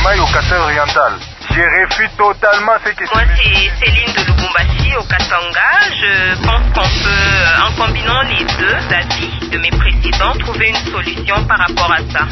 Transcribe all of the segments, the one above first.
Maï au Kassai oriental. Je réfute totalement ce que... Moi, c'est Céline de Lubumbashi au Katanga. Je pense qu'on peut, en combinant les deux avis de mes précédents, trouver une solution par rapport à ça.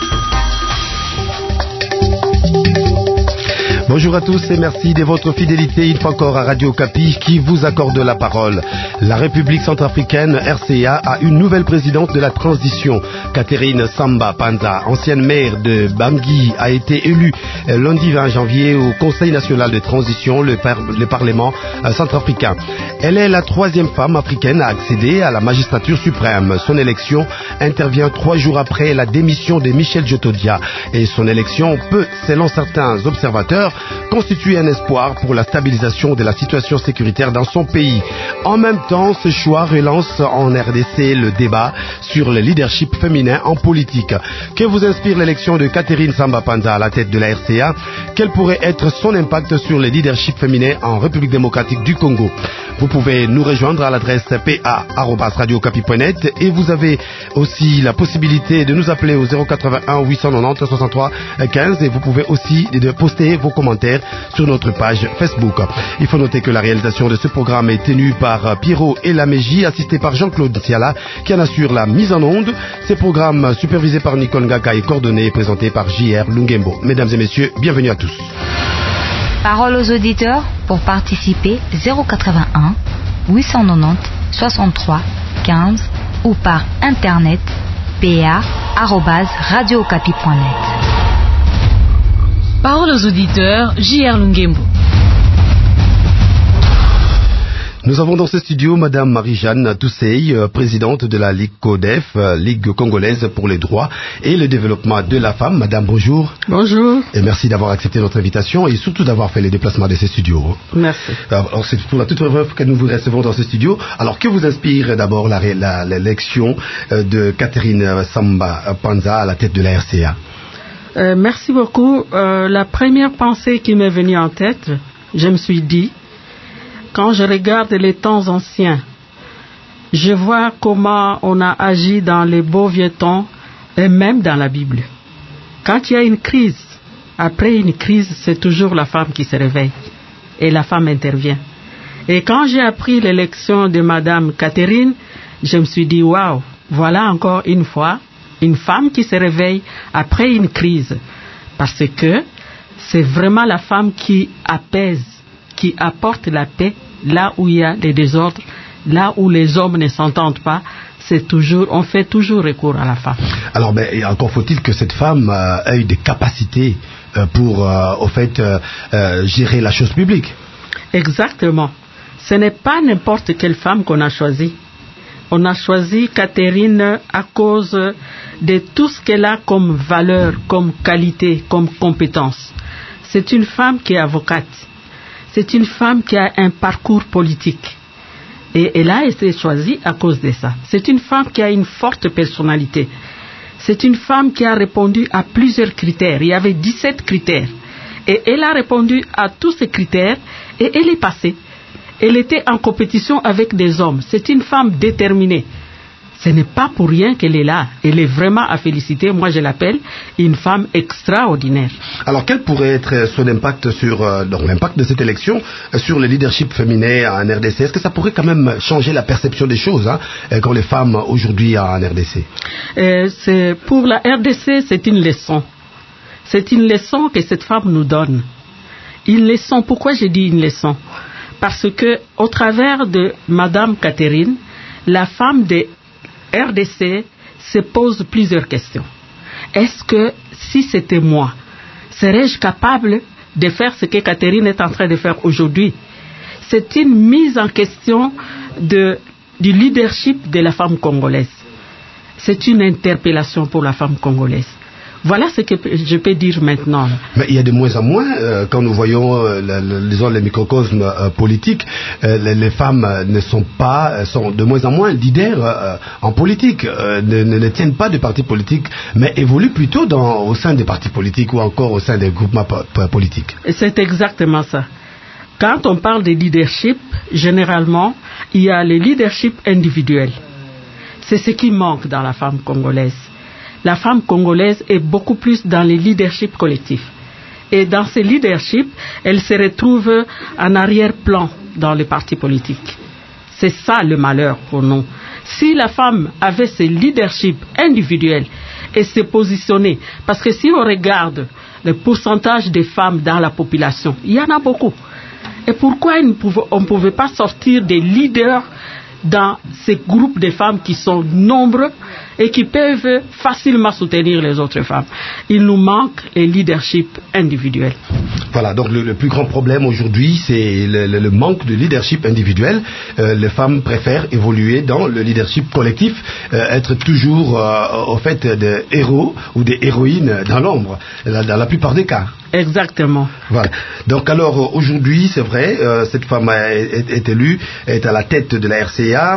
Bonjour à tous et merci de votre fidélité une fois encore à Radio Okapi qui vous accorde la parole. La République centrafricaine, RCA, a une nouvelle présidente de la transition. Catherine Samba Panza, ancienne maire de Bangui, a été élue lundi 20 janvier au Conseil national de transition, le Parlement centrafricain. Elle est la troisième femme africaine à accéder à la magistrature suprême. Son élection intervient 3 jours après la démission de Michel Djotodia et son élection peut, selon certains observateurs, constitue un espoir pour la stabilisation de la situation sécuritaire dans son pays. En même temps, ce choix relance en RDC le débat sur le leadership féminin en politique. Que vous inspire l'élection de Catherine Samba Panza à la tête de la RCA? Quel pourrait être son impact sur le leadership féminin en République démocratique du Congo? Vous pouvez nous rejoindre à l'adresse pa@radiocapi.net et vous avez aussi la possibilité de nous appeler au 081 890 63 15 et vous pouvez aussi poster vos commentaires sur notre page Facebook. Il faut noter que la réalisation de ce programme est tenue par Pierrot et Laméji, assisté par Jean-Claude Siala, qui en assure la mise en onde. Ces programmes supervisés par Nicole Ngaka et coordonnés et présentés par J.R. Lungembo. Mesdames et messieurs, bienvenue à tous. Parole aux auditeurs pour participer 081 890 63 15 ou par internet pa@radiocapi.net. Parole aux auditeurs, J.R. Lungembo. Nous avons dans ce studio Madame Marie-Jeanne Toussey, présidente de la Ligue CODEF, Ligue congolaise pour les droits et le développement de la femme. Madame, bonjour. Bonjour. Et merci d'avoir accepté notre invitation et surtout d'avoir fait les déplacements de ces studios. Merci. Alors c'est pour la toute preuve que nous vous recevons dans ce studio. Alors que vous inspire d'abord l'élection de Catherine Samba Panza à la tête de la RCA? Merci beaucoup. La première pensée qui m'est venue en tête, je me suis dit, quand je regarde les temps anciens, je vois comment on a agi dans les beaux vieux temps et même dans la Bible. Quand il y a une crise, après une crise, c'est toujours la femme qui se réveille et la femme intervient. Et quand j'ai appris l'élection de Madame Catherine, je me suis dit, waouh, voilà encore une fois une femme qui se réveille après une crise. Parce que c'est vraiment la femme qui apaise, qui apporte la paix là où il y a des désordres, là où les hommes ne s'entendent pas. On fait toujours recours à la femme. Alors, mais encore faut-il que cette femme ait des capacités pour, gérer la chose publique. Exactement. Ce n'est pas n'importe quelle femme qu'on a choisie. On a choisi Catherine à cause de tout ce qu'elle a comme valeur, comme qualité, comme compétence. C'est une femme qui est avocate. C'est une femme qui a un parcours politique. Et elle a été choisie à cause de ça. C'est une femme qui a une forte personnalité. C'est une femme qui a répondu à plusieurs critères. Il y avait 17 critères. Et elle a répondu à tous ces critères et elle est passée. Elle était en compétition avec des hommes. C'est une femme déterminée. Ce n'est pas pour rien qu'elle est là. Elle est vraiment à féliciter. Moi, je l'appelle une femme extraordinaire. Alors, quel pourrait être son impact sur l'impact de cette élection sur le leadership féminin en RDC? Est-ce que ça pourrait quand même changer la perception des choses quand les femmes aujourd'hui en RDC? Pour la RDC, c'est une leçon. C'est une leçon que cette femme nous donne. Une leçon. Pourquoi je dis une leçon? Parce que, au travers de Madame Catherine, la femme de RDC se pose plusieurs questions. Est-ce que, si c'était moi, serais-je capable de faire ce que Catherine est en train de faire aujourd'hui? C'est une mise en question du leadership de la femme congolaise. C'est une interpellation pour la femme congolaise. Voilà ce que je peux dire maintenant. Mais il y a de moins en moins, quand nous voyons les microcosmes politiques, les femmes sont de moins en moins leaders en politique, ne tiennent pas de partis politiques, mais évoluent plutôt au sein des partis politiques ou encore au sein des groupements politiques. C'est exactement ça. Quand on parle de leadership, généralement, il y a le leadership individuel. C'est ce qui manque dans la femme congolaise. La femme congolaise est beaucoup plus dans le leadership collectif. Et dans ce leadership, elles se retrouvent en arrière-plan dans les partis politiques. C'est ça le malheur pour nous. Si la femme avait ce leadership individuel et se positionnait, parce que si on regarde le pourcentage des femmes dans la population, il y en a beaucoup. Et pourquoi on ne pouvait pas sortir des leaders dans ces groupes de femmes qui sont nombreux et qui peuvent facilement soutenir les autres femmes? Il nous manque le leadership individuel. Voilà, donc le plus grand problème aujourd'hui, c'est le manque de leadership individuel. Les femmes préfèrent évoluer dans le leadership collectif, être toujours au fait des héros ou des héroïnes dans l'ombre, dans la plupart des cas. Exactement. Voilà. Donc alors aujourd'hui, c'est vrai, cette femme est élue, est à la tête de la RCA.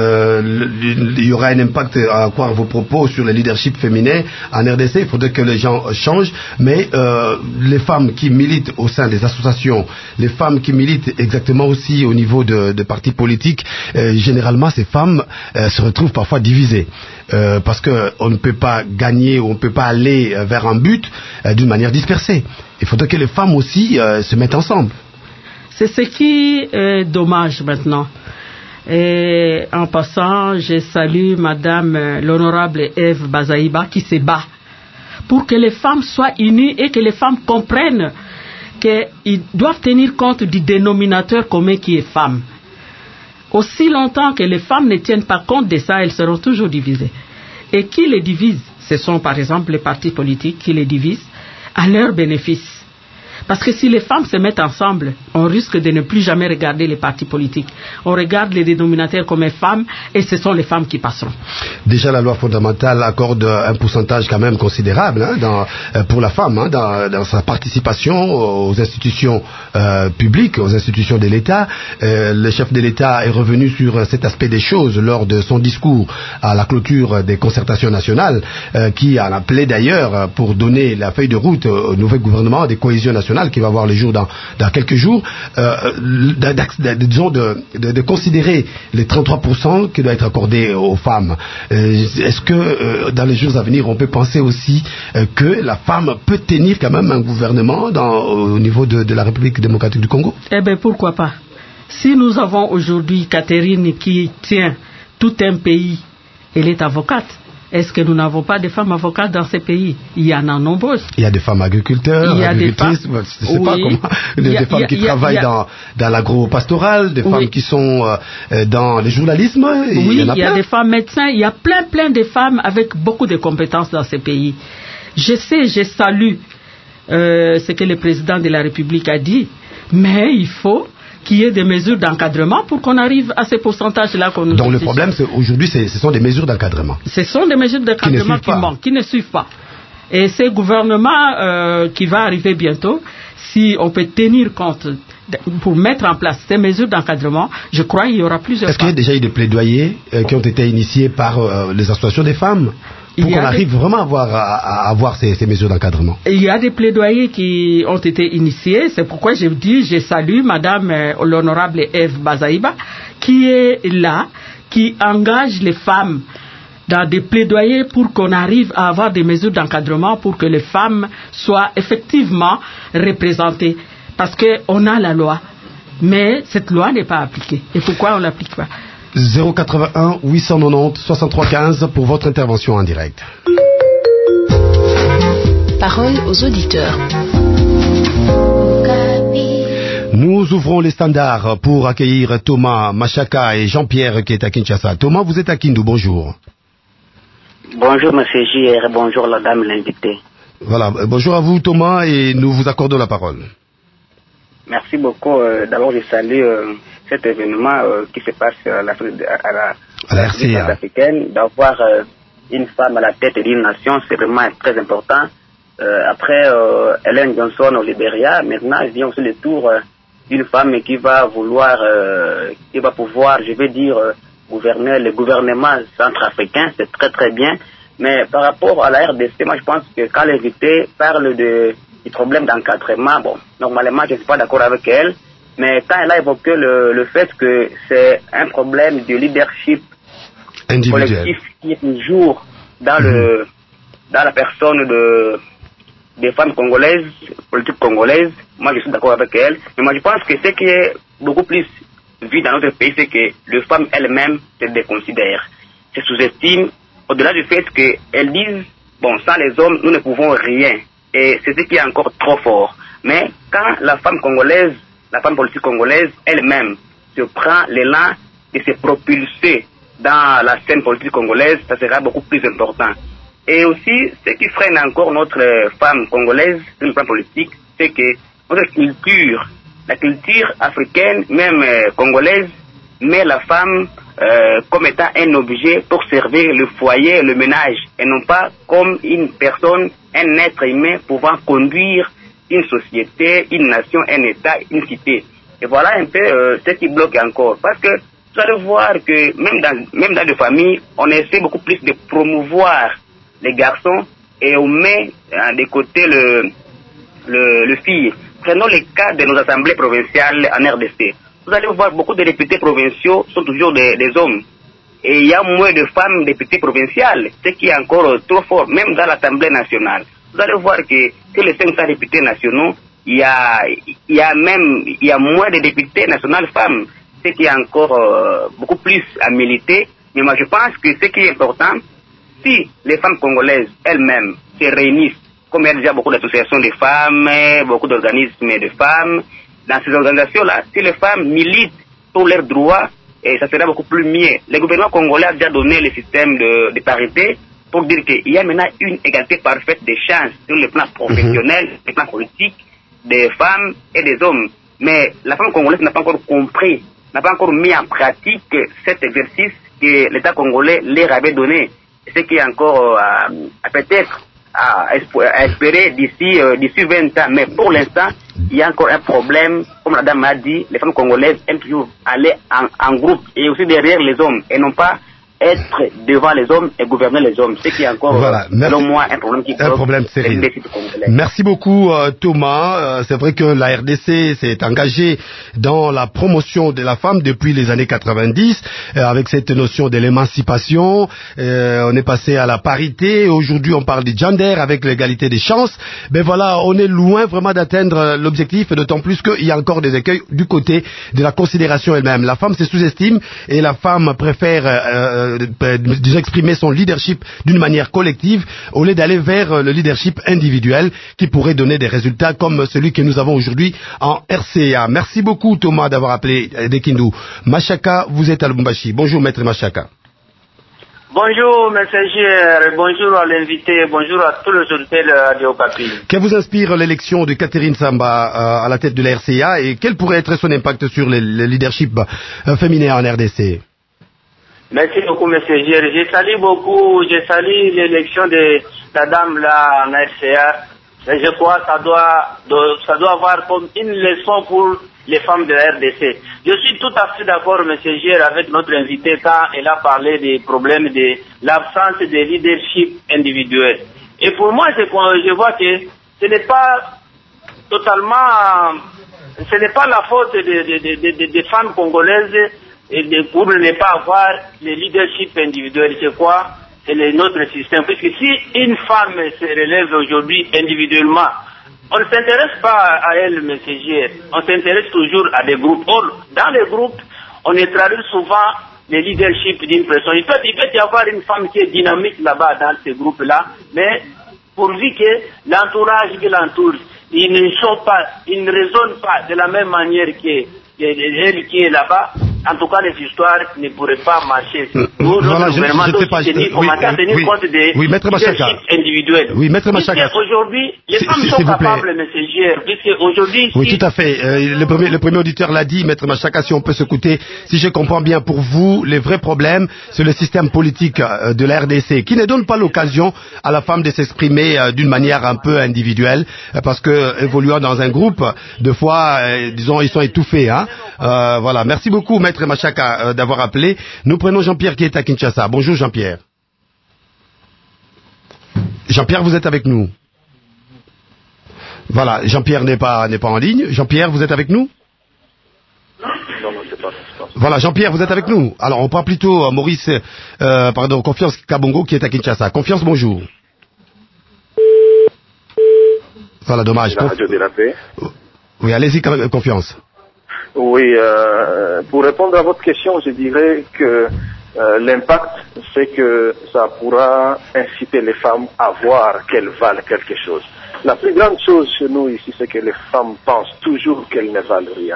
Il y aura un impact, à croire vos propos, sur le leadership féminin en RDC. Il faudrait que les gens changent. Mais les femmes qui militent au sein des associations, les femmes qui militent exactement aussi au niveau de partis politiques, généralement ces femmes se retrouvent parfois divisées. Parce qu'on ne peut pas gagner ou on ne peut pas aller vers un but d'une manière dispersée. Il faudrait que les femmes aussi se mettent ensemble. C'est ce qui est dommage maintenant. Et en passant, je salue Madame l'honorable Ève Bazaïba qui se bat pour que les femmes soient unies et que les femmes comprennent qu'ils doivent tenir compte du dénominateur commun qui est femme. Aussi longtemps que les femmes ne tiennent pas compte de ça, elles seront toujours divisées. Et qui les divise? Ce sont par exemple les partis politiques qui les divisent à leur bénéfice. Parce que si les femmes se mettent ensemble, on risque de ne plus jamais regarder les partis politiques. On regarde les dénominateurs comme les femmes et ce sont les femmes qui passeront. Déjà, la loi fondamentale accorde un pourcentage quand même considérable pour la femme dans sa participation aux institutions publiques, aux institutions de l'État. Le chef de l'État est revenu sur cet aspect des choses lors de son discours à la clôture des concertations nationales, qui en appelait d'ailleurs pour donner la feuille de route au nouvel gouvernement des cohésions nationales qui va voir les jours dans quelques jours, disons de considérer les 33% qui doivent être accordés aux femmes. Est-ce que dans les jours à venir, on peut penser aussi que la femme peut tenir quand même un gouvernement au niveau de la République démocratique du Congo? Eh bien, pourquoi pas? Si nous avons aujourd'hui Catherine qui tient tout un pays, elle est avocate. Est-ce que nous n'avons pas de femmes avocates dans ces pays? Il y en a nombreuses. Il y a des femmes agriculteurs, agricultrices, je ne sais pas comment, des femmes qui travaillent dans l'agro-pastoral, des femmes qui sont dans le journalisme. Oui, il y a des femmes médecins, il y a plein de femmes avec beaucoup de compétences dans ces pays. Je salue ce que le président de la République a dit, mais il faut qu'il y ait des mesures d'encadrement pour qu'on arrive à ces pourcentages-là qu'on nous Donc le problème, aujourd'hui, ce sont des mesures d'encadrement. Ce sont des mesures d'encadrement qui ne suivent pas. Et ce gouvernement qui va arriver bientôt, si on peut tenir compte pour mettre en place ces mesures d'encadrement, je crois qu'il y aura plusieurs. Est-ce qu'il y a déjà eu des plaidoyers qui ont été initiés par les associations des femmes pour qu'on arrive vraiment à avoir ces mesures d'encadrement? Il y a des plaidoyers qui ont été initiés. C'est pourquoi je salue Madame l'honorable Ève Bazaïba qui est là, qui engage les femmes dans des plaidoyers pour qu'on arrive à avoir des mesures d'encadrement pour que les femmes soient effectivement représentées. Parce qu'on a la loi, mais cette loi n'est pas appliquée. Et pourquoi on ne l'applique pas? 081 890 63 15 pour votre intervention en direct. Parole aux auditeurs. Nous ouvrons les standards pour accueillir Thomas Machaka et Jean-Pierre qui est à Kinshasa. Thomas, vous êtes à Kindu, bonjour. Bonjour monsieur JR, bonjour la dame l'invitée. Voilà, bonjour à vous Thomas et nous vous accordons la parole. Merci beaucoup. D'abord je salue cet événement qui se passe à la RCA africaine, d'avoir une femme à la tête d'une nation, c'est vraiment très important. Après Ellen Johnson au Libéria, maintenant vient aussi le tour d'une femme qui va pouvoir, je vais dire, gouverner le gouvernement centrafricain, c'est très très bien. Mais par rapport à la RDC, moi je pense que quand l'invité parle du problème d'encadrement, bon, normalement je ne suis pas d'accord avec elle, mais quand elle a évoqué le fait que c'est un problème de leadership collectif qui est toujours dans la personne de des femmes congolaises, politiques congolaises, moi je suis d'accord avec elles, mais moi je pense que ce qui est beaucoup plus vu dans notre pays, c'est que les femmes elles-mêmes se déconsidèrent, se sous-estiment, au-delà du fait qu'elles disent, bon, sans les hommes, nous ne pouvons rien. Et c'est ce qui est encore trop fort. Mais quand la femme congolaise, la femme politique congolaise elle-même se prend l'élan de se propulser dans la scène politique congolaise, ça sera beaucoup plus important. Et aussi, ce qui freine encore notre femme congolaise, une femme politique, c'est que notre culture, la culture africaine, même congolaise, met la femme comme étant un objet pour servir le foyer, le ménage, et non pas comme une personne, un être humain pouvant conduire une société, une nation, un État, une cité. Et voilà un peu ce qui bloque encore. Parce que vous allez voir que même dans les familles, on essaie beaucoup plus de promouvoir les garçons et on met de côté le fille. Prenons le cas de nos assemblées provinciales en RDC. Vous allez voir beaucoup de députés provinciaux sont toujours des hommes. Et il y a moins de femmes députées provinciales, ce qui est encore trop fort, même dans l'Assemblée nationale. Vous allez voir que les 500 députés nationaux, il y a moins de députés nationaux femmes, ce qui est encore beaucoup plus à militer. Mais moi je pense que ce qui est important, si les femmes congolaises elles-mêmes se réunissent, comme il y a déjà beaucoup d'associations de femmes, beaucoup d'organismes de femmes, dans ces organisations-là, si les femmes militent pour leurs droits, ça sera beaucoup plus mieux. Le gouvernement congolais a déjà donné le système de parité pour dire qu'il y a maintenant une égalité parfaite des chances sur le plan professionnel, le plan politique, des femmes et des hommes. Mais la femme congolaise n'a pas encore compris, n'a pas encore mis en pratique cet exercice que l'État congolais leur avait donné. Ce qui est encore peut-être à espérer d'ici 20 ans. Mais pour l'instant, il y a encore un problème. Comme la dame a dit, les femmes congolaises aiment toujours aller en groupe et aussi derrière les hommes et non pas être devant les hommes et gouverner les hommes. Ce qui est encore, selon moi, un problème qui un problème sérieux. Merci beaucoup Thomas. C'est vrai que la RDC s'est engagée dans la promotion de la femme depuis les années 90 avec cette notion de l'émancipation. On est passé à la parité. Aujourd'hui, on parle du gender avec l'égalité des chances. Mais voilà, on est loin vraiment d'atteindre l'objectif, d'autant plus qu'il y a encore des écueils du côté de la considération elle-même. La femme se sous-estime et la femme préfère d'exprimer son leadership d'une manière collective au lieu d'aller vers le leadership individuel qui pourrait donner des résultats comme celui que nous avons aujourd'hui en RCA. Merci beaucoup Thomas d'avoir appelé de Kindu. Machaka, vous êtes à Lubumbashi. Bonjour maître Machaka. Bonjour messager, bonjour à l'invité, bonjour à tous les auditeurs de Radio Okapi. Que vous inspire l'élection de Catherine Samba à la tête de la RCA et quel pourrait être son impact sur le leadership féminin en RDC? Merci beaucoup, monsieur Gérard. Je salue l'élection de la dame là en RCA. Et je crois que ça doit avoir comme une leçon pour les femmes de la RDC. Je suis tout à fait d'accord, monsieur Gérard, avec notre invité quand elle a parlé des problèmes de l'absence de leadership individuel. Et pour moi, je vois que ce n'est pas totalement, ce n'est pas la faute des femmes congolaises pour ne pas avoir le leadership individuel. C'est quoi? C'est notre système. Parce que si une femme se relève aujourd'hui individuellement, on ne s'intéresse pas à elle, monsieur Gérard. On s'intéresse toujours à des groupes. Or, dans les groupes, on traduit souvent le leadership d'une personne. Il peut y avoir une femme qui est dynamique là-bas dans ces groupes-là, mais pourvu que l'entourage qui l'entoure, ils ne raisonnent pas de la même manière que elle qui est là-bas. En tout cas, les histoires ne pourraient pas marcher. Nous, notre gouvernement doit commencer à tenir compte des leaderships individuels. Oui, maître Machaka. Aujourd'hui, les femmes sont capables, monsieur Gérard, puisque aujourd'hui... Oui, tout à fait. Le premier auditeur l'a dit, maître Machaka, si on peut s'écouter. Si je comprends bien, pour vous, les vrais problèmes, c'est le système politique de la RDC, qui ne donne pas l'occasion à la femme de s'exprimer d'une manière un peu individuelle, parce que, évoluant dans un groupe, deux fois, disons, ils sont étouffés. Hein. Voilà. Merci beaucoup, maître Machaka, d'avoir appelé. Nous prenons Jean-Pierre qui est à Kinshasa. Bonjour Jean-Pierre. Jean-Pierre, vous êtes avec nous? Voilà, Jean-Pierre n'est pas en ligne. Jean-Pierre, vous êtes avec nous? Non, c'est pas. Voilà, Jean-Pierre, vous êtes avec nous. Alors, on prend plutôt Maurice, Confiance Kabongo qui est à Kinshasa. Confiance, bonjour. Voilà, dommage. La radio de la paix. Oui, allez-y, Confiance. Oui, pour répondre à votre question, je dirais que l'impact, c'est que ça pourra inciter les femmes à voir qu'elles valent quelque chose. La plus grande chose chez nous ici, c'est que les femmes pensent toujours qu'elles ne valent rien.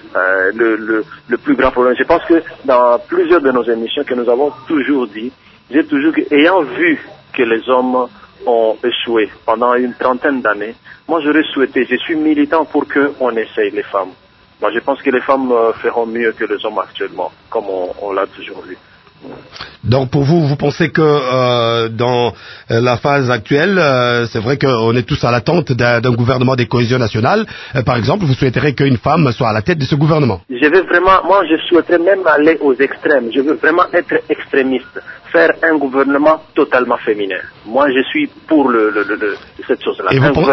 Le plus grand problème, je pense que dans plusieurs de nos émissions que nous avons toujours dit, j'ai toujours dit, ayant vu que les hommes ont échoué pendant une trentaine d'années, moi j'aurais souhaité, je suis militant pour qu'on essaye les femmes. Moi je pense que les femmes feront mieux que les hommes actuellement, comme on l'a toujours vu. Donc pour vous, vous pensez que dans la phase actuelle, c'est vrai qu'on est tous à l'attente d'un gouvernement de cohésion nationale. Par exemple, vous souhaiterez qu'une femme soit à la tête de ce gouvernement? Je veux vraiment, moi je souhaiterais même aller aux extrêmes. Je veux vraiment être extrémiste, faire un gouvernement totalement féminin. Moi je suis pour cette chose-là.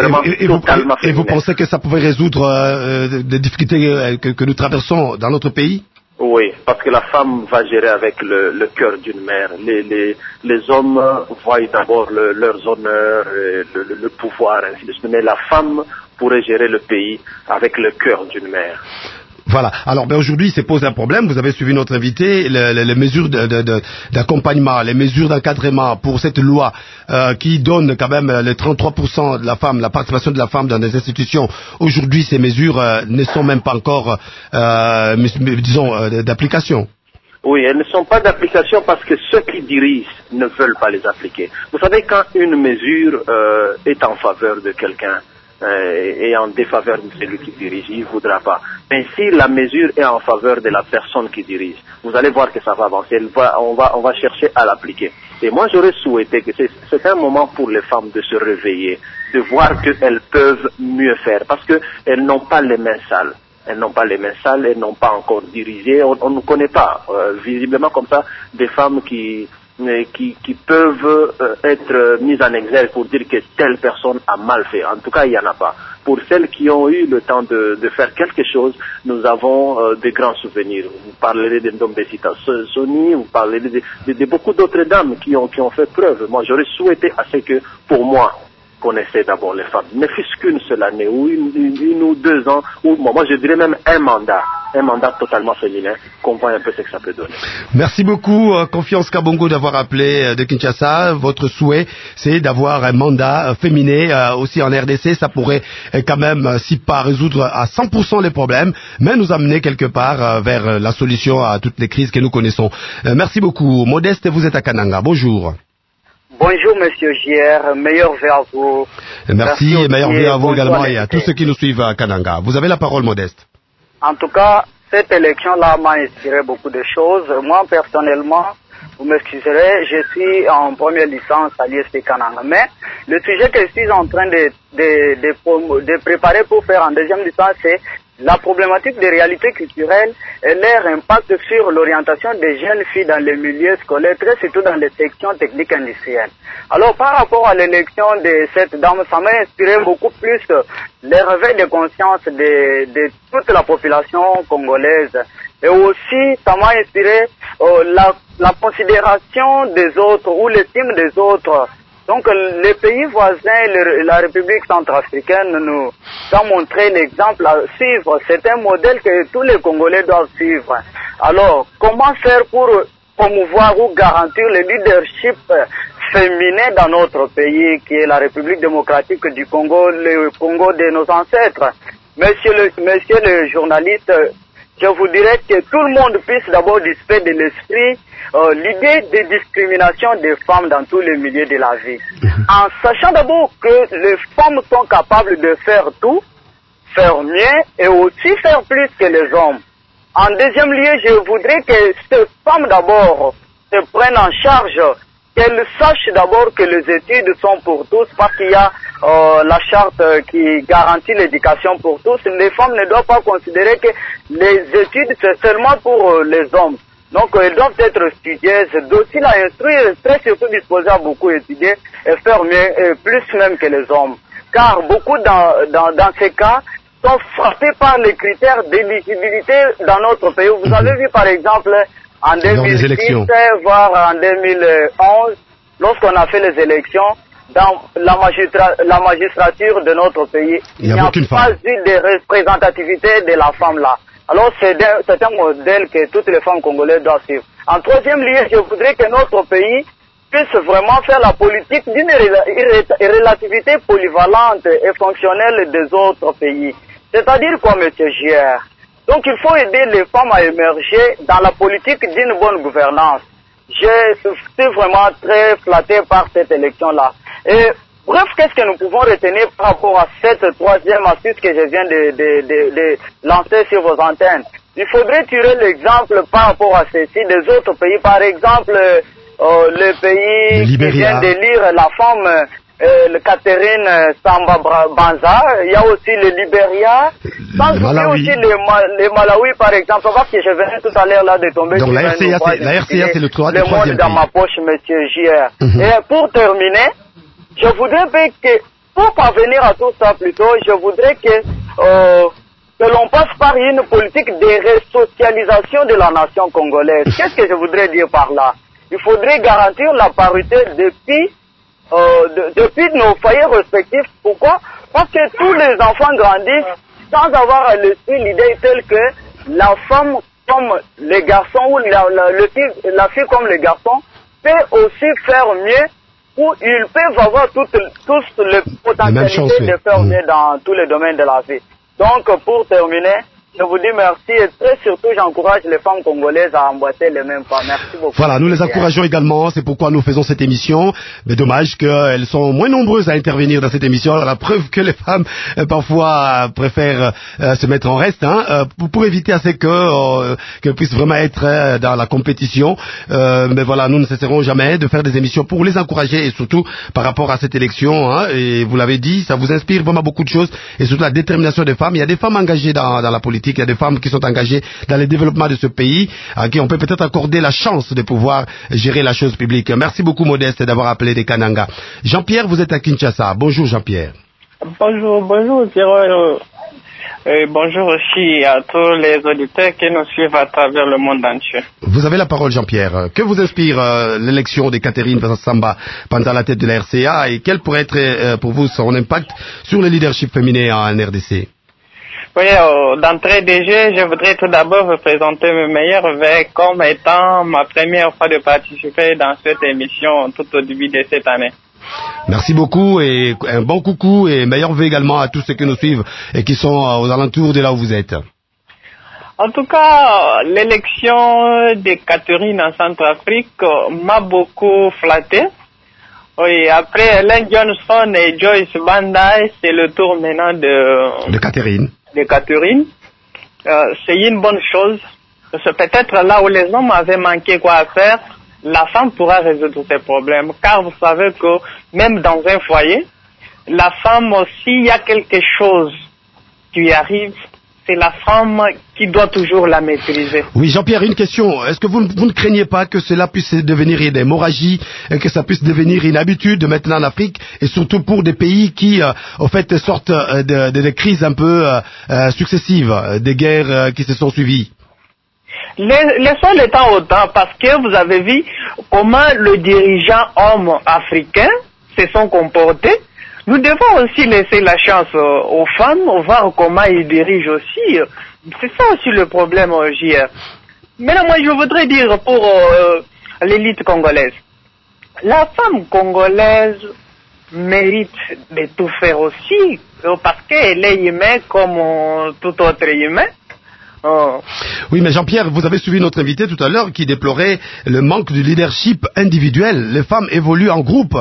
Et vous pensez que ça pourrait résoudre des difficultés que nous traversons dans notre pays? Oui, parce que la femme va gérer avec le cœur d'une mère. Les hommes voient d'abord leurs honneurs, le pouvoir, ainsi de suite. Mais la femme pourrait gérer le pays avec le cœur d'une mère. Voilà. Alors, aujourd'hui, se pose un problème. Vous avez suivi notre invité, les mesures d'accompagnement, les mesures d'encadrement pour cette loi qui donne quand même les 33% de la femme, la participation de la femme dans les institutions. Aujourd'hui, ces mesures ne sont même pas encore, disons, d'application. Oui, elles ne sont pas d'application parce que ceux qui dirigent ne veulent pas les appliquer. Vous savez, quand une mesure est en faveur de quelqu'un, et en défaveur de celui qui dirige, il ne voudra pas. Mais si la mesure est en faveur de la personne qui dirige, vous allez voir que ça va avancer. On va chercher à l'appliquer. Et moi, j'aurais souhaité que c'est un moment pour les femmes de se réveiller, de voir qu'elles peuvent mieux faire, parce qu'elles n'ont pas les mains sales. Elles n'ont pas les mains sales, elles n'ont pas encore dirigé. On ne connaît pas, visiblement comme ça, des femmes qui peuvent être mises en exergue pour dire que telle personne a mal fait. En tout cas, il n'y en a pas. Pour celles qui ont eu le temps de faire quelque chose, nous avons de grands souvenirs. Vous parlerez de Ndombesita Soni, vous parlerez de beaucoup d'autres dames qui ont fait preuve. Moi, j'aurais souhaité à ce que, pour moi, qu'on essaie d'abord les femmes, ne fût-ce qu'une seule année ou une ou 2 ans, ou moi je dirais même un mandat totalement féminin, qu'on voit un peu ce que ça peut donner. Merci beaucoup, Confiance Kabongo, d'avoir appelé de Kinshasa. Votre souhait, c'est d'avoir un mandat féminin aussi en RDC. Ça pourrait quand même, si pas résoudre à 100% les problèmes, mais nous amener quelque part vers la solution à toutes les crises que nous connaissons. Merci beaucoup. Modeste, vous êtes à Kananga. Bonjour. Bonjour Monsieur JR, meilleur vœu à vous. Merci et meilleur vœu à vous également et à tous ceux qui nous suivent à Kananga. Vous avez la parole, Modeste. En tout cas, cette élection-là m'a inspiré beaucoup de choses. Moi, personnellement, vous m'excuserez, je suis en première licence à l'ISP Kananga. Mais le sujet que je suis en train de préparer pour faire en deuxième licence, c'est la problématique des réalités culturelles et leur impact sur l'orientation des jeunes filles dans les milieux scolaires, très surtout dans les sections techniques industrielles. Alors, par rapport à l'élection de cette dame, ça m'a inspiré beaucoup plus le réveil de conscience de toute la population congolaise. Et aussi, ça m'a inspiré la considération des autres ou l'estime des autres. Donc, les pays voisins, la République centrafricaine nous a montré l'exemple à suivre. C'est un modèle que tous les Congolais doivent suivre. Alors, comment faire pour promouvoir ou garantir le leadership féminin dans notre pays, qui est la République démocratique du Congo, le Congo de nos ancêtres? Monsieur le journaliste, je vous dirais que tout le monde puisse d'abord disperser de l'esprit l'idée de discrimination des femmes dans tous les milieux de la vie. En sachant d'abord que les femmes sont capables de faire tout, faire mieux et aussi faire plus que les hommes. En deuxième lieu, je voudrais que ces femmes d'abord se prennent en charge, qu'elles sachent d'abord que les études sont pour tous, parce qu'il y a la charte qui garantit l'éducation pour tous. Les femmes ne doivent pas considérer que les études c'est seulement pour les hommes. Donc elles doivent être studieuses, dociles à instruire, très surtout disposées à beaucoup étudier et faire mieux, et plus même que les hommes. Car beaucoup dans ces cas sont frappés par les critères d'éligibilité dans notre pays. Vous avez vu par exemple en 2010, voire en 2011, lorsqu'on a fait les élections, dans la magistrature de notre pays. Il n'y a aucune pas eu de représentativité de la femme là. Alors c'est un modèle que toutes les femmes congolaises doivent suivre. En troisième lieu, je voudrais que notre pays puisse vraiment faire la politique d'une relativité polyvalente et fonctionnelle des autres pays. C'est-à-dire quoi, M. Gier? Donc il faut aider les femmes à émerger dans la politique d'une bonne gouvernance. Je suis vraiment très flatté par cette élection-là. Et bref, qu'est-ce que nous pouvons retenir par rapport à cette troisième astuce que je viens de lancer sur vos antennes? Il faudrait tirer l'exemple par rapport à ceci des autres pays. Par exemple, le pays qui vient d'élire la femme, le Catherine Samba Banza. Il y a aussi le Libéria. Sans oublier aussi les Malawi, par exemple. Parce que je venais tout à l'heure là de tomber donc sur la RCA, c'est le troisième pays. Dans ma poche, monsieur JR. Et pour terminer, je voudrais que, pour parvenir à tout ça plutôt, je voudrais que l'on passe par une politique de resocialisation de la nation congolaise. Qu'est-ce que je voudrais dire par là? Il faudrait garantir la parité depuis nos foyers respectifs. Pourquoi? Parce que tous les enfants grandissent sans avoir à l'esprit l'idée telle que la femme comme les garçons ou la fille comme les garçons peut aussi faire mieux, ou ils peuvent avoir tous les potentialités de faire mieux dans tous les domaines de la vie. Donc pour terminer, je vous dis merci et très surtout j'encourage les femmes congolaises à emboîter les mêmes pas. Merci beaucoup. Voilà, nous les encourageons également, c'est pourquoi nous faisons cette émission. Mais dommage qu'elles sont moins nombreuses à intervenir dans cette émission. La preuve que les femmes parfois préfèrent se mettre en reste, pour éviter à ce qu'elles puissent vraiment être dans la compétition. Mais voilà, nous ne cesserons jamais de faire des émissions pour les encourager et surtout par rapport à cette élection. Et vous l'avez dit, ça vous inspire vraiment beaucoup de choses et surtout la détermination des femmes. Il y a des femmes engagées dans la politique. Il y a des femmes qui sont engagées dans le développement de ce pays, à qui on peut peut-être accorder la chance de pouvoir gérer la chose publique. Merci beaucoup, Modeste, d'avoir appelé des Kananga. Jean-Pierre, vous êtes à Kinshasa. Bonjour, Jean-Pierre. Bonjour, Pierrot. Bonjour aussi à tous les auditeurs qui nous suivent à travers le monde entier. Vous avez la parole, Jean-Pierre. Que vous inspire l'élection de Catherine Samba pendant la tête de la RCA et quel pourrait être pour vous son impact sur le leadership féminin en RDC? Oui, d'entrée de jeu, je voudrais tout d'abord vous présenter mes meilleurs vœux comme étant ma première fois de participer dans cette émission tout au début de cette année. Merci beaucoup et un bon coucou et meilleurs vœux également à tous ceux qui nous suivent et qui sont aux alentours de là où vous êtes. En tout cas, l'élection de Catherine en Centrafrique m'a beaucoup flatté. Oui, après Ellen Johnson et Joyce Banda, c'est le tour maintenant de Catherine. C'est une bonne chose. C'est peut-être là où les hommes avaient manqué quoi à faire, la femme pourra résoudre ces problèmes. Car vous savez que même dans un foyer, la femme aussi, il y a quelque chose qui arrive, c'est la femme qui doit toujours la maîtriser. Oui, Jean-Pierre, une question. Est-ce que vous ne craignez pas que cela puisse devenir une hémorragie, et que ça puisse devenir une habitude maintenant en Afrique, et surtout pour des pays qui, au fait, sortent de crises un peu successives, des guerres qui se sont suivies? Laissons le temps au temps, parce que vous avez vu comment le dirigeant homme africain se sont comportés. Nous devons aussi laisser la chance aux femmes, voir comment ils dirigent aussi. C'est ça aussi le problème, JR. Maintenant, moi, je voudrais dire pour l'élite congolaise. La femme congolaise mérite de tout faire aussi, parce qu'elle est humaine comme tout autre humain. Oh. Oui, mais Jean-Pierre, vous avez suivi notre invité tout à l'heure qui déplorait le manque de leadership individuel. Les femmes évoluent en groupe.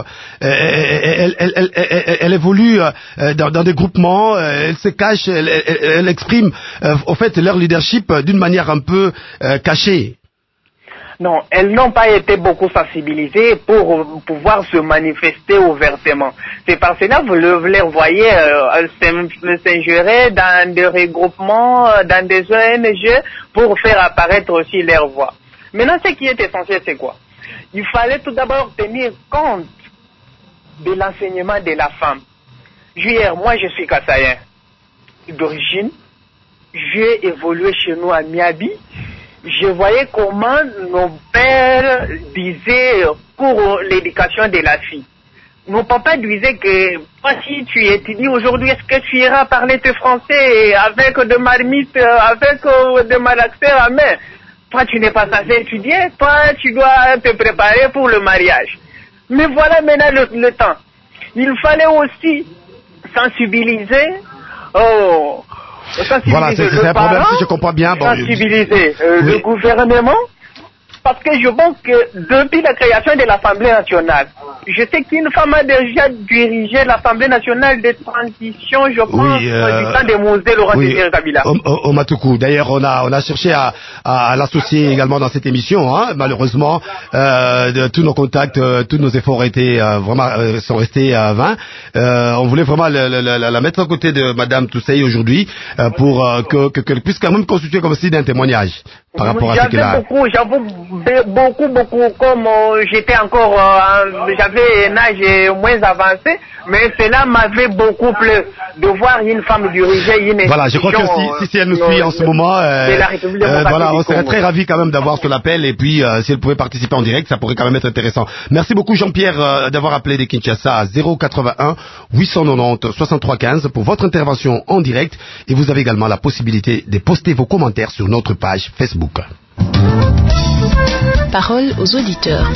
Elles évoluent dans des groupements, elles se cachent, elles expriment au fait leur leadership d'une manière un peu cachée. Non, elles n'ont pas été beaucoup sensibilisées pour pouvoir se manifester ouvertement. C'est parce que là, vous les voyez s'ingérer dans des regroupements, dans des ONG, pour faire apparaître aussi leur voix. Maintenant, ce qui est essentiel, c'est quoi? Il fallait tout d'abord tenir compte de l'enseignement de la femme. Moi, je suis Kassaïen d'origine. J'ai évolué chez nous à Miabi. Je voyais comment nos pères disaient pour l'éducation de la fille. mon papa disait que toi, si tu étudies aujourd'hui, est-ce que tu iras parler tes français avec de marmites, avec de malaxer à main? Toi, tu n'es pas censé étudier, toi, tu dois te préparer pour le mariage. Mais voilà maintenant le temps. Il fallait aussi sensibiliser, voilà, c'est un problème, si je comprends bien. Sensibiliser le gouvernement. Parce que je pense que depuis la création de l'Assemblée nationale, je sais qu'une femme a déjà dirigé l'Assemblée nationale de transition, je pense, du temps de Mosé Laurent Désiré Kabila. Au Matoukou. D'ailleurs, on a cherché à l'associer également dans cette émission. Hein. Malheureusement, tous nos contacts, tous nos efforts sont restés vains. On voulait vraiment la mettre à côté de Madame Toussey aujourd'hui pour qu'elle puisse quand même constituer comme si d'un témoignage par rapport à ce qu'elle a. Beaucoup, comme j'étais encore, j'avais un âge moins avancé, mais cela m'avait beaucoup plu de voir une femme diriger une institution. Voilà, je crois que si elle nous suit en ce moment, voilà, on serait très ravis quand même d'avoir son appel, et puis si elle pouvait participer en direct, ça pourrait quand même être intéressant. Merci beaucoup Jean-Pierre d'avoir appelé de Kinshasa à 081 890 63 15 pour votre intervention en direct, et vous avez également la possibilité de poster vos commentaires sur notre page Facebook. Parole aux auditeurs.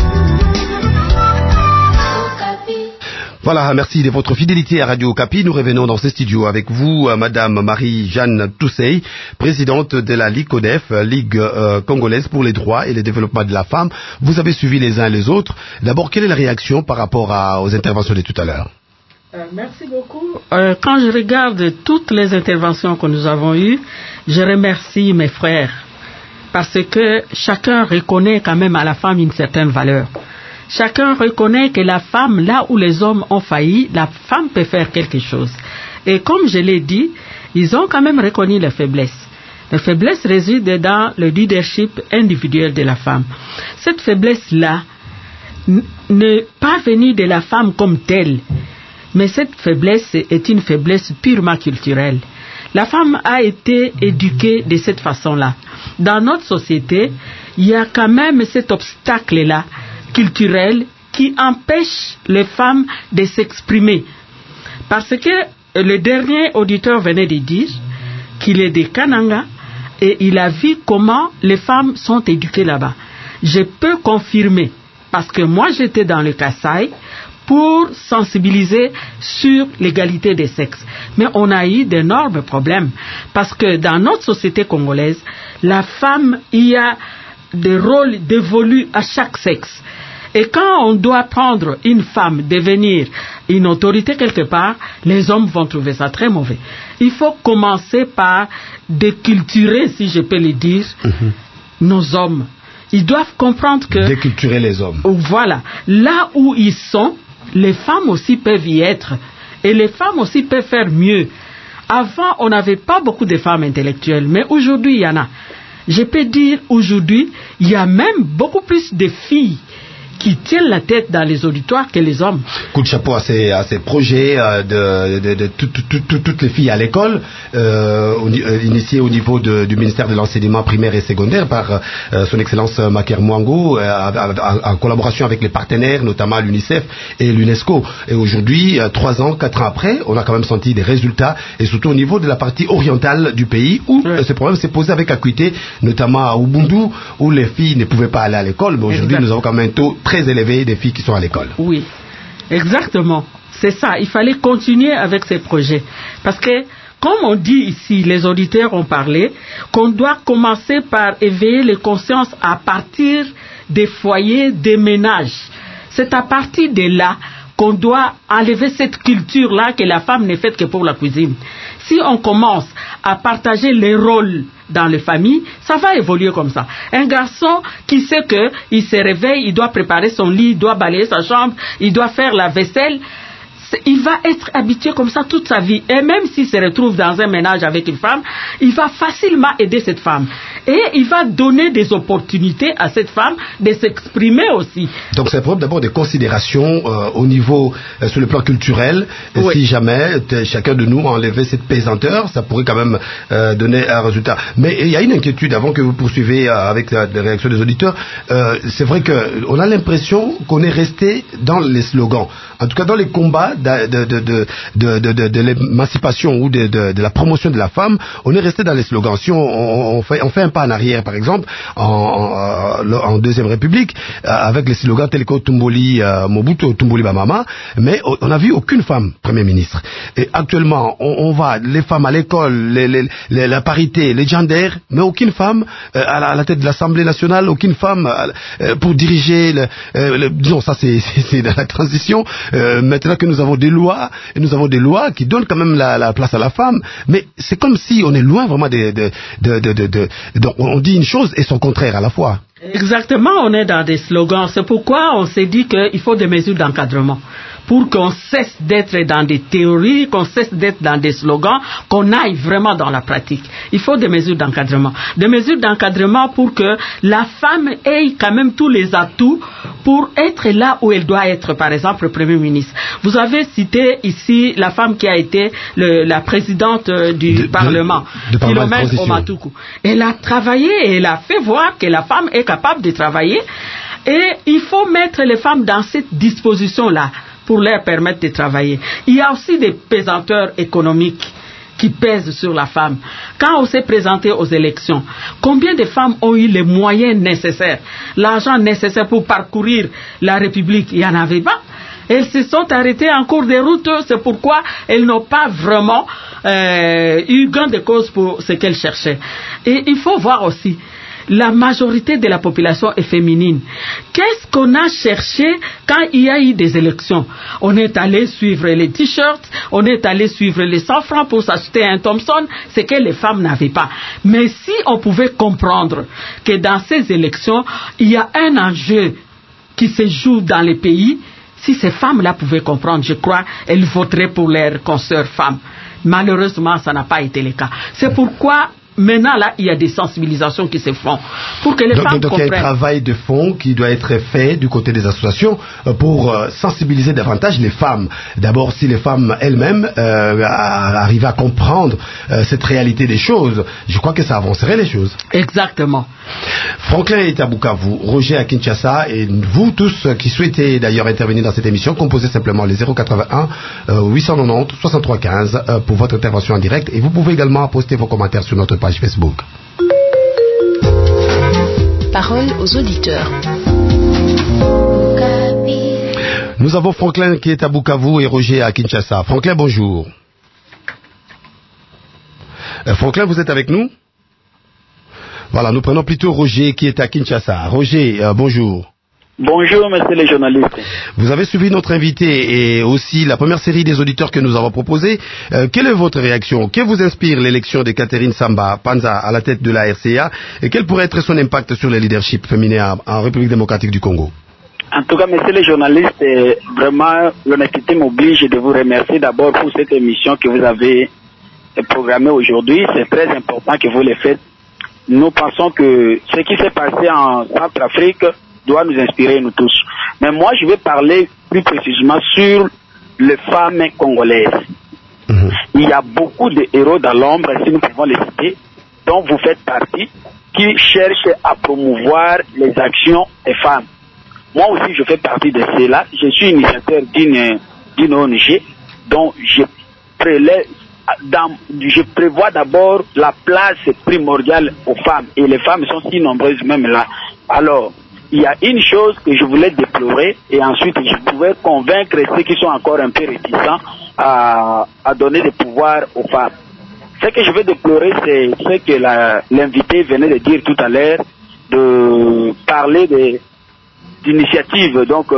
Voilà, merci de votre fidélité à Radio Okapi. Nous revenons dans ces studios avec vous, Madame Marie-Jeanne Toussey, présidente de la LICODEF, Ligue congolaise pour les droits et le développement de la femme. Vous avez suivi les uns et les autres. D'abord, quelle est la réaction par rapport aux interventions de tout à l'heure? Merci beaucoup. Quand je regarde toutes les interventions que nous avons eues, je remercie mes frères. Parce que chacun reconnaît quand même à la femme une certaine valeur. Chacun reconnaît que la femme, là où les hommes ont failli, la femme peut faire quelque chose. Et comme je l'ai dit, ils ont quand même reconnu les faiblesses. Les faiblesses résident dans le leadership individuel de la femme. Cette faiblesse-là n'est pas venue de la femme comme telle, mais cette faiblesse est une faiblesse purement culturelle. La femme a été éduquée de cette façon-là. Dans notre société, il y a quand même cet obstacle-là, culturel, qui empêche les femmes de s'exprimer. Parce que le dernier auditeur venait de dire qu'il est de Kananga et il a vu comment les femmes sont éduquées là-bas. Je peux confirmer, parce que moi j'étais dans le Kasaï, pour sensibiliser sur l'égalité des sexes. Mais on a eu d'énormes problèmes parce que dans notre société congolaise, la femme, il y a des rôles dévolus à chaque sexe. Et quand on doit prendre une femme, devenir une autorité quelque part, les hommes vont trouver ça très mauvais. Il faut commencer par déculturer, si je peux le dire, nos hommes. Ils doivent comprendre que... Déculturer les hommes. Voilà. Là où ils sont, les femmes aussi peuvent y être. Et les femmes aussi peuvent faire mieux. Avant, on n'avait pas beaucoup de femmes intellectuelles, mais aujourd'hui, il y en a. Je peux dire, aujourd'hui, il y a même beaucoup plus de filles qui tiennent la tête dans les auditoires que les hommes. Coup de chapeau à ces projets de toutes les filles à l'école, initiés au niveau du ministère de l'enseignement primaire et secondaire par son excellence Maker Mwango, en collaboration avec les partenaires, notamment l'UNICEF et l'UNESCO. Et aujourd'hui, 3 ans, 4 ans après, on a quand même senti des résultats, et surtout au niveau de la partie orientale du pays, où ce problème s'est posé avec acuité, notamment à Ubundu, où les filles ne pouvaient pas aller à l'école, mais aujourd'hui nous avons quand même un taux très élevé des filles qui sont à l'école. Oui, exactement. C'est ça. Il fallait continuer avec ces projets. Parce que, comme on dit ici, les auditeurs ont parlé, qu'on doit commencer par éveiller les consciences à partir des foyers, des ménages. C'est à partir de là qu'on doit enlever cette culture-là que la femme n'est faite que pour la cuisine. Si on commence à partager les rôles dans les familles, ça va évoluer comme ça. Un garçon qui sait que il se réveille, il doit préparer son lit, il doit balayer sa chambre, il doit faire la vaisselle, il va être habitué comme ça toute sa vie. Et même s'il se retrouve dans un ménage avec une femme, il va facilement aider cette femme. Et il va donner des opportunités à cette femme de s'exprimer aussi. Donc c'est preuve d'abord de considération au niveau, sur le plan culturel. Oui. Si jamais chacun de nous enlevait cette pesanteur, ça pourrait quand même donner un résultat. Mais il y a une inquiétude avant que vous poursuivez avec la réaction des auditeurs. C'est vrai qu'on a l'impression qu'on est resté dans les slogans. En tout cas, dans les combats de l'émancipation ou de la promotion de la femme, on est resté dans les slogans. Si on fait un pas en arrière, par exemple, en Deuxième République, avec les slogans tels que Tumboli Mobutu, Tumboli Bamama, mais on n'a vu aucune femme Premier ministre. Et actuellement, on va, les femmes à l'école, la parité, les genders, mais aucune femme à la tête de l'Assemblée nationale, aucune femme pour diriger disons, ça c'est dans la transition. Maintenant que nous avons des lois, et nous avons des lois qui donnent quand même la place à la femme, mais c'est comme si on est loin vraiment donc on dit une chose et son contraire à la fois. Exactement, on est dans des slogans. C'est pourquoi on s'est dit qu'il faut des mesures d'encadrement pour qu'on cesse d'être dans des théories, qu'on cesse d'être dans des slogans, qu'on aille vraiment dans la pratique. Il faut des mesures d'encadrement. Des mesures d'encadrement pour que la femme ait quand même tous les atouts pour être là où elle doit être, par exemple le Premier ministre. Vous avez cité ici la femme qui a été la présidente du Parlement, Philomène Omatuku. Elle a travaillé et elle a fait voir que la femme est capable de travailler, et il faut mettre les femmes dans cette disposition-là pour leur permettre de travailler. Il y a aussi des pesanteurs économiques qui pèsent sur la femme. Quand on s'est présenté aux élections, combien de femmes ont eu les moyens nécessaires, l'argent nécessaire pour parcourir la République? Il n'y en avait pas. Elles se sont arrêtées en cours de route, c'est pourquoi elles n'ont pas vraiment eu gain de cause pour ce qu'elles cherchaient. Et il faut voir aussi, la majorité de la population est féminine. Qu'est-ce qu'on a cherché quand il y a eu des élections? On est allé suivre les t-shirts, on est allé suivre les 100 francs pour s'acheter un Thompson, c'est que les femmes n'avaient pas. Mais si on pouvait comprendre que dans ces élections, il y a un enjeu qui se joue dans les pays, si ces femmes-là pouvaient comprendre, je crois, elles voteraient pour leurs consoeurs femmes. Malheureusement, ça n'a pas été le cas. C'est pourquoi maintenant, là, il y a des sensibilisations qui se font pour que les femmes comprennent. Donc, il y a un travail de fond qui doit être fait du côté des associations pour sensibiliser davantage les femmes. D'abord, si les femmes elles-mêmes arrivent à comprendre cette réalité des choses, je crois que ça avancerait les choses. Exactement. Franklin est à Bukavu, Roger à Kinshasa, et vous tous qui souhaitez d'ailleurs intervenir dans cette émission, composez simplement les 081 890 63 15 pour votre intervention en direct, et vous pouvez également poster vos commentaires sur notre page Facebook. Parole aux auditeurs. Nous avons Franklin qui est à Bukavu et Roger à Kinshasa. Franklin, bonjour. Franklin, vous êtes avec nous? Voilà, nous prenons plutôt Roger qui est à Kinshasa. Roger, bonjour. Bonjour, messieurs les journalistes. Vous avez suivi notre invité et aussi la première série des auditeurs que nous avons proposés. Quelle est votre réaction? Que vous inspire l'élection de Catherine Samba Panza à la tête de la RCA et quel pourrait être son impact sur le leadership féminin en République démocratique du Congo? En tout cas, messieurs les journalistes, vraiment, l'honnêteté m'oblige de vous remercier d'abord pour cette émission que vous avez programmée aujourd'hui. C'est très important que vous le faites. Nous pensons que ce qui s'est passé en Centrafrique doit nous inspirer, nous tous. Mais moi, je vais parler plus précisément sur les femmes congolaises. Il y a beaucoup de héros dans l'ombre, si nous pouvons les citer, dont vous faites partie, qui cherchent à promouvoir les actions des femmes. Moi aussi, je fais partie de cela. Je suis initiateur d'une ONG dont je prévois d'abord la place primordiale aux femmes. Et les femmes sont si nombreuses même là. Alors, il y a une chose que je voulais déplorer et ensuite je pouvais convaincre ceux qui sont encore un peu réticents à donner des pouvoirs aux femmes. Ce que je veux déplorer, c'est ce que l'invité venait de dire tout à l'heure, de parler d'initiatives. Donc,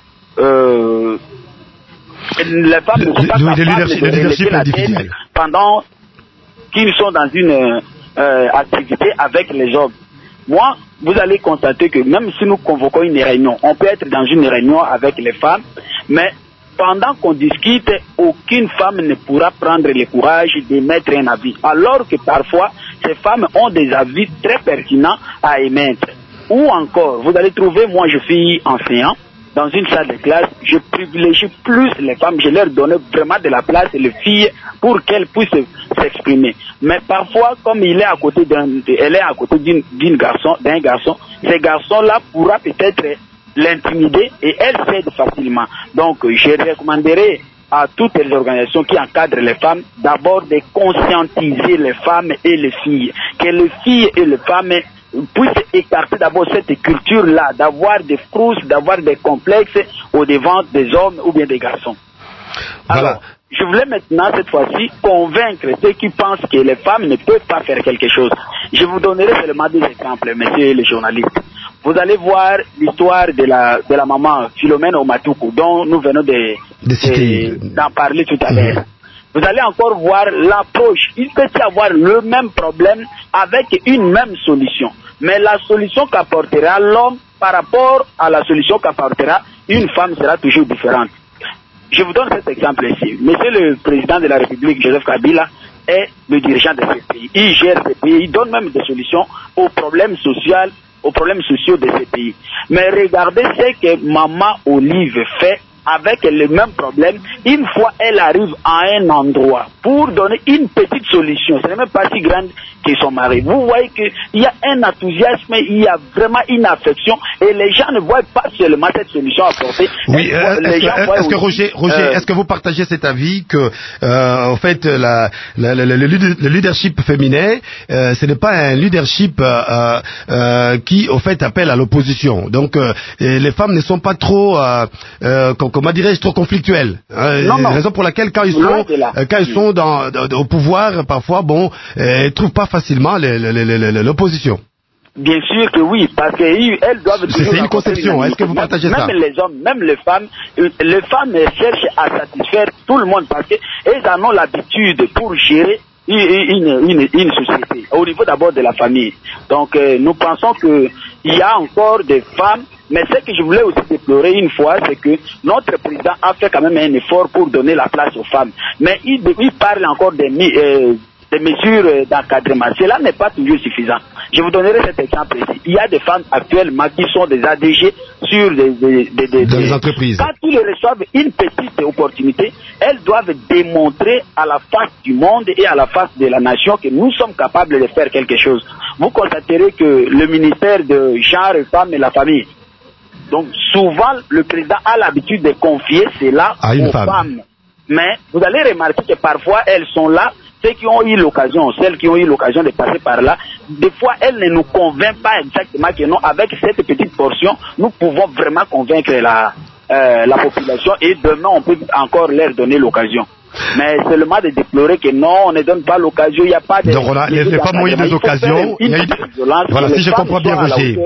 les femmes ne sont pas capables de relever la tête pendant qu'ils sont dans une activité avec les hommes. Moi, vous allez constater que même si nous convoquons une réunion, on peut être dans une réunion avec les femmes, mais pendant qu'on discute, aucune femme ne pourra prendre le courage d'émettre un avis. Alors que parfois, ces femmes ont des avis très pertinents à émettre. Ou encore, vous allez trouver, moi je suis enseignant, dans une salle de classe, je privilégie plus les femmes, je leur donne vraiment de la place, les filles, pour qu'elles puissent s'exprimer. Mais parfois, comme elle est à côté d'un garçon, ces garçons-là pourra peut-être l'intimider et elle cède facilement. Donc, je recommanderais à toutes les organisations qui encadrent les femmes, d'abord de conscientiser les femmes et les filles, que les filles et les femmes puissent écarter d'abord cette culture-là, d'avoir des frousses, d'avoir des complexes au devant des hommes ou bien des garçons. Voilà. Alors, je voulais maintenant, cette fois-ci, convaincre ceux qui pensent que les femmes ne peuvent pas faire quelque chose. Je vous donnerai seulement des exemples, messieurs les journalistes. Vous allez voir l'histoire de la maman Philomène Omatuku, dont nous venons d'en parler tout à l'heure. Vous allez encore voir l'approche. Il peut y avoir le même problème avec une même solution. Mais la solution qu'apportera l'homme par rapport à la solution qu'apportera une femme sera toujours différente. Je vous donne cet exemple ici. Monsieur le président de la République, Joseph Kabila, est le dirigeant de ce pays. Il gère ce pays, il donne même des solutions aux problèmes sociaux de ce pays. Mais regardez ce que Maman Olive fait avec le même problème, une fois elle arrive à un endroit pour donner une petite solution, ce n'est même pas si grande que son mari. Vous voyez qu'il y a un enthousiasme, il y a vraiment une affection et les gens ne voient pas seulement cette solution apportée. Oui, est-ce que Roger, est-ce que vous partagez cet avis que en fait le leadership féminin ce n'est pas un leadership qui au fait appelle à l'opposition. Donc les femmes ne sont pas trop comment dirais-je, trop conflictuelles. Raison pour laquelle quand ils sont au pouvoir, parfois ils trouvent pas facilement l'opposition. Bien sûr que oui, parce qu'elles doivent... C'est une conception, est-ce que vous partagez ça? Même les hommes, même les femmes cherchent à satisfaire tout le monde parce qu'elles en ont l'habitude pour gérer une société, au niveau d'abord de la famille. Donc nous pensons qu'il y a encore des femmes, mais ce que je voulais aussi déplorer une fois, c'est que notre président a fait quand même un effort pour donner la place aux femmes. Mais il parle encore des mesures d'encadrement. Cela n'est pas toujours suffisant. Je vous donnerai cet exemple ici. Il y a des femmes actuellement qui sont des ADG sur des entreprises. Quand ils reçoivent une petite opportunité, elles doivent démontrer à la face du monde et à la face de la nation que nous sommes capables de faire quelque chose. Vous constaterez que le ministère de Genre, Femmes et la Famille, donc souvent le président a l'habitude de confier cela aux femmes. Mais vous allez remarquer que parfois elles sont là, celles qui ont eu l'occasion de passer par là, des fois elles ne nous convainquent pas exactement que non, avec cette petite portion, nous pouvons vraiment convaincre la population et demain on peut encore leur donner l'occasion. Mais seulement de déplorer que non, on ne donne pas l'occasion, il n'y a pas de... Donc on a les femmes ont eu des occasions, voilà, si je comprends bien Roger.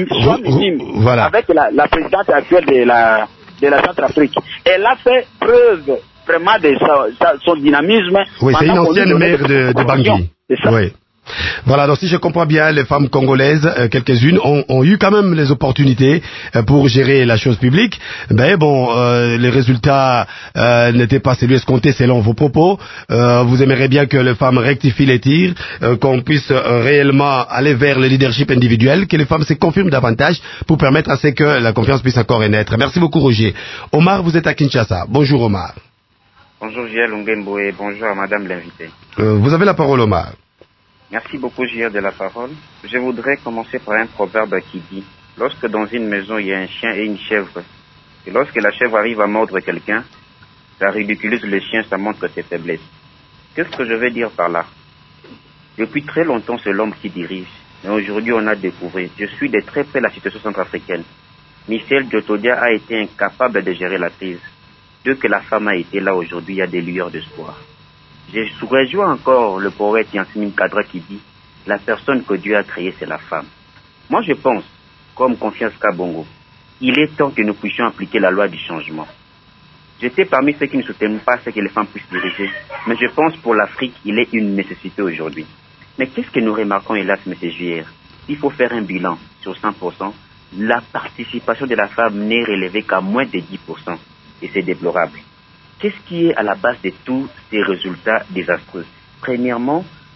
Voilà. Avec la présidente actuelle de la Centrafrique, elle a fait preuve vraiment de son dynamisme. Oui, c'est une ancienne maire de Bangui. C'est ça. Oui. Voilà, donc si je comprends bien, les femmes congolaises, quelques-unes, ont eu quand même les opportunités pour gérer la chose publique. Mais les résultats n'étaient pas celui escompté selon vos propos. Vous aimeriez bien que les femmes rectifient les tirs, qu'on puisse réellement aller vers le leadership individuel, que les femmes se confirment davantage pour permettre à ce que la confiance puisse encore naître. Merci beaucoup Roger. Omar, vous êtes à Kinshasa. Bonjour Omar. Bonjour J.L. Lungembo et bonjour à madame l'invitée. Vous avez la parole Omar. Merci beaucoup, J.R. de la parole. Je voudrais commencer par un proverbe qui dit « Lorsque dans une maison il y a un chien et une chèvre, et lorsque la chèvre arrive à mordre quelqu'un, ça ridiculise le chien, ça montre ses faiblesses. » Qu'est-ce que je veux dire par là? Depuis très longtemps, c'est l'homme qui dirige. Mais aujourd'hui, on a découvert. Je suis de très près la situation centrafricaine. Michel Djotodia a été incapable de gérer la crise. Dès que la femme a été là aujourd'hui, il y a des lueurs d'espoir. Je rejoins encore le poète Yansmine Kadra qui dit « La personne que Dieu a créée, c'est la femme ». Moi, je pense, comme Confiance Kabongo, il est temps que nous puissions appliquer la loi du changement. J'étais parmi ceux qui ne soutiennent pas ce que les femmes puissent diriger, mais je pense pour l'Afrique, il est une nécessité aujourd'hui. Mais qu'est-ce que nous remarquons, hélas, M. JR? Il faut faire un bilan sur 100%. La participation de la femme n'est relevée qu'à moins de 10%, et c'est déplorable. Qu'est-ce qui est à la base de tous ces résultats désastreux? Premièrement,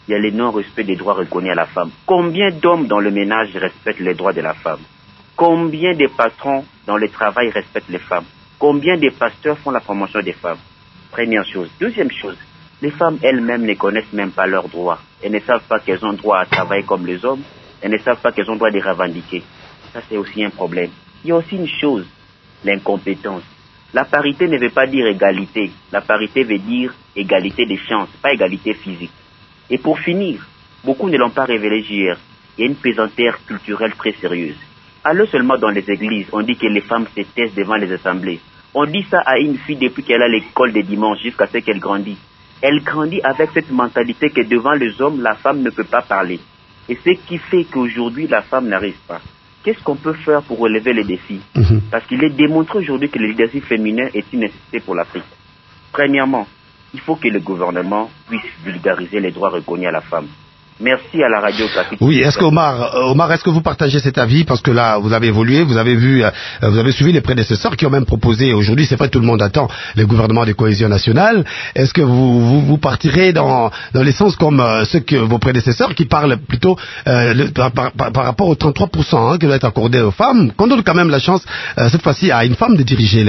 il y a le non-respect des droits reconnus à la femme. Combien d'hommes dans le ménage respectent les droits de la femme? Combien de patrons dans le travail respectent les femmes? Combien de pasteurs font la promotion des femmes? Première chose. Deuxième chose, les femmes elles-mêmes ne connaissent même pas leurs droits. Elles ne savent pas qu'elles ont droit à travailler comme les hommes. Elles ne savent pas qu'elles ont droit de les revendiquer. Ça, c'est aussi un problème. Il y a aussi une chose, l'incompétence. La parité ne veut pas dire égalité. La parité veut dire égalité des chances, pas égalité physique. Et pour finir, beaucoup ne l'ont pas révélé hier. Il y a une pesanteur culturelle très sérieuse. Alors seulement dans les églises, on dit que les femmes se taisent devant les assemblées. On dit ça à une fille depuis qu'elle a l'école de dimanche jusqu'à ce qu'elle grandit. Elle grandit avec cette mentalité que devant les hommes, la femme ne peut pas parler. Et ce qui fait qu'aujourd'hui, la femme n'arrive pas. Qu'est-ce qu'on peut faire pour relever les défis? Parce qu'il est démontré aujourd'hui que le leadership féminin est une nécessité pour l'Afrique. Premièrement, il faut que le gouvernement puisse vulgariser les droits reconnus à la femme. Merci à la radio Capi. Oui, est-ce que Omar, est-ce que vous partagez cet avis? Parce que là, vous avez évolué, vous avez vu, vous avez suivi les prédécesseurs qui ont même proposé aujourd'hui, c'est vrai, tout le monde attend le gouvernement de cohésion nationale. Est-ce que vous partirez dans les sens comme ceux que vos prédécesseurs qui parlent plutôt par rapport aux 33% qui doit être accordé aux femmes, qu'on donne quand même la chance cette fois-ci à une femme de diriger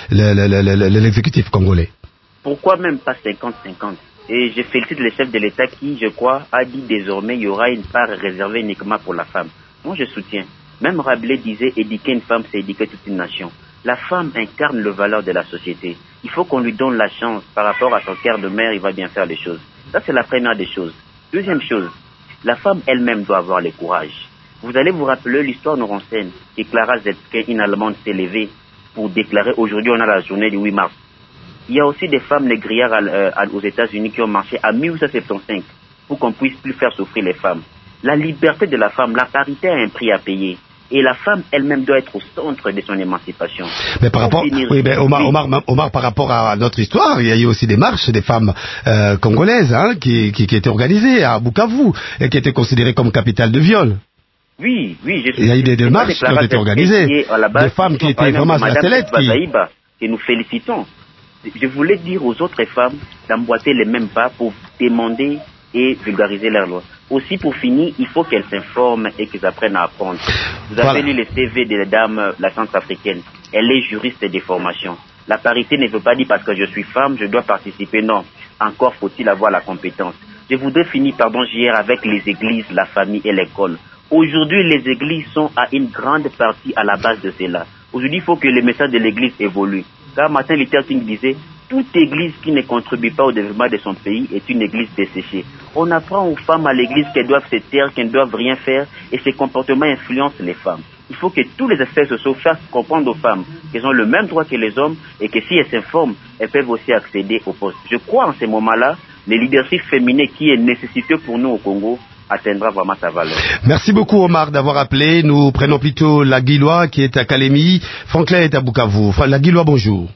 l'exécutif congolais? Pourquoi même pas 50-50? Et je félicite le chef de l'État qui, je crois, a dit désormais il y aura une part réservée uniquement pour la femme. Moi, je soutiens. Même Rabelais disait éduquer une femme, c'est éduquer toute une nation. La femme incarne le valeur de la société. Il faut qu'on lui donne la chance. Par rapport à son cœur de mère, il va bien faire les choses. Ça, c'est la première des choses. Deuxième chose, la femme elle-même doit avoir le courage. Vous allez vous rappeler, l'histoire nous renseigne que Clara Zetkin, une Allemande, s'est levée pour déclarer aujourd'hui on a la journée du 8 mars. Il y a aussi des femmes négrières aux États-Unis qui ont marché à 1875 pour qu'on puisse plus faire souffrir les femmes. La liberté de la femme, la parité a un prix à payer. Et la femme elle-même doit être au centre de son émancipation. Mais par rapport, oui, mais Omar, par rapport à notre histoire, il y a eu aussi des marches des femmes congolaises qui étaient organisées à Bukavu et qui étaient considérées comme capitale de viol. Oui, je suis. Il y a eu des marches qui ont été organisées, des femmes qui étaient vraiment satellites. Que nous félicitons. Je voulais dire aux autres femmes d'emboîter les mêmes pas pour demander et vulgariser leurs lois. Aussi, pour finir, il faut qu'elles s'informent et qu'elles apprennent à apprendre. Vous avez lu le CV de la dame, la centrafricaine. Elle est juriste de formation. La parité ne veut pas dire parce que je suis femme, je dois participer. Non. Encore faut-il avoir la compétence. Je voudrais finir, hier avec les églises, la famille et l'école. Aujourd'hui, les églises sont à une grande partie à la base de cela. Aujourd'hui, il faut que le message de l'église évolue. Car Martin Luther King disait, toute église qui ne contribue pas au développement de son pays est une église desséchée. On apprend aux femmes à l'église qu'elles doivent se taire, qu'elles ne doivent rien faire, et ces comportements influencent les femmes. Il faut que tous les aspects sociaux fassent comprendre aux femmes qu'elles ont le même droit que les hommes, et que si elles s'informent, elles peuvent aussi accéder au poste. Je crois en ces moments-là, le leadership féminin qui est nécessiteux pour nous au Congo atteindra vraiment sa valeur. Merci beaucoup Omar d'avoir appelé. Nous prenons plutôt la Guillois qui est à Kalemi. Franklin est à Bukavu. La Guillois, bonjour.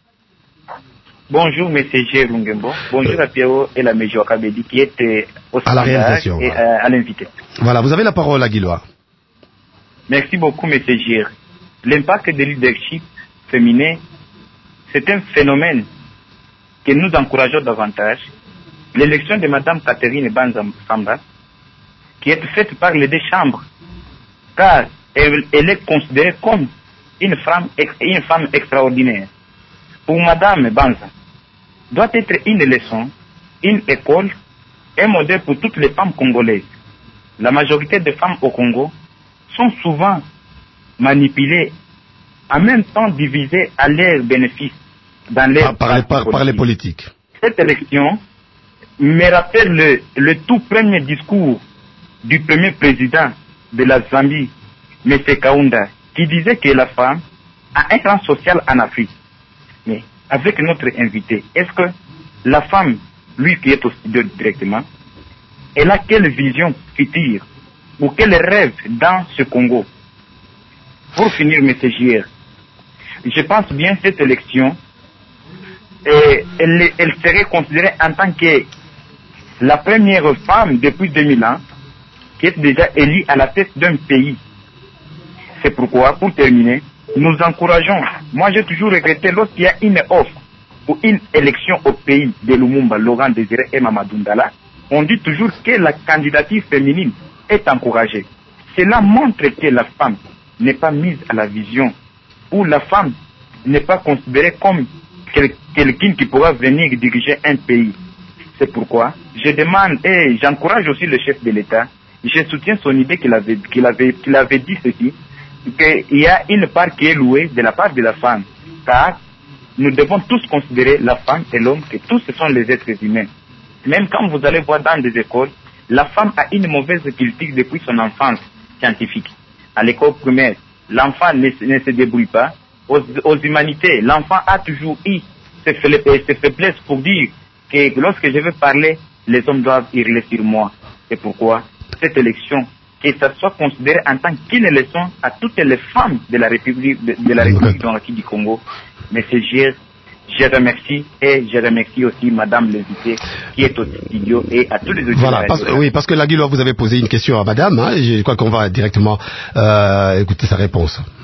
Bonjour M. G. Lungembo. Bonjour à Pierrot et la Major Kabedi qui est à la réalisation et à l'invité. Voilà, vous avez la parole la Guillois. Merci beaucoup M. G. L'impact de leadership féminin, c'est un phénomène que nous encourageons davantage. L'élection de Mme Catherine Banza-Samba, qui est faite par les deux chambres, car elle est considérée comme une femme extraordinaire. Pour Mme Banza, doit être une leçon, une école, un modèle pour toutes les femmes congolaises. La majorité des femmes au Congo sont souvent manipulées, en même temps divisées à leur bénéfice dans les par les politiques. Cette élection me rappelle le tout premier discours du premier président de la Zambie, M. Kaunda, qui disait que la femme a un rang social en Afrique. Mais avec notre invité, est-ce que la femme, lui qui est au studio directement, elle a quelle vision future ou quel rêve dans ce Congo? Pour finir, M. JR, je pense bien cette élection, elle serait considérée en tant que la première femme depuis 2000 ans qui est déjà élue à la tête d'un pays. C'est pourquoi, pour terminer, nous encourageons. Moi, j'ai toujours regretté lorsqu'il y a une offre ou une élection au pays de Lumumba, Laurent Désiré et Mamadou Ndala, on dit toujours que la candidature féminine est encouragée. Cela montre que la femme n'est pas mise à la vision, ou la femme n'est pas considérée comme quelqu'un qui pourra venir diriger un pays. C'est pourquoi je demande et j'encourage aussi le chef de l'État, je soutiens son idée qu'il avait dit ceci, qu'il y a une part qui est louée de la part de la femme, car nous devons tous considérer la femme et l'homme que tous ce sont les êtres humains. Même quand vous allez voir dans des écoles, la femme a une mauvaise culture depuis son enfance scientifique. À l'école primaire, l'enfant ne se débrouille pas. Aux humanités, l'enfant a toujours eu ses faiblesses pour dire que lorsque je veux parler, les hommes doivent hurler sur moi. C'est pourquoi cette élection, que ça soit considéré en tant qu'une leçon à toutes les femmes de la République démocratique du Congo. Mais c'est je remercie et je remercie aussi Madame l'invitée qui est au studio et à tous les auditeurs. Voilà, parce que Laguilois, vous avez posé une question à Madame, hein, et je crois qu'on va directement écouter sa réponse.